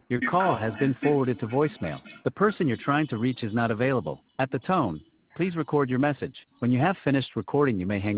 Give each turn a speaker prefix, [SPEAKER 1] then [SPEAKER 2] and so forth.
[SPEAKER 1] Your call has been forwarded to voicemail. The person you're trying to reach is not available. At the tone, please record your message. When you have finished recording, you may hang up.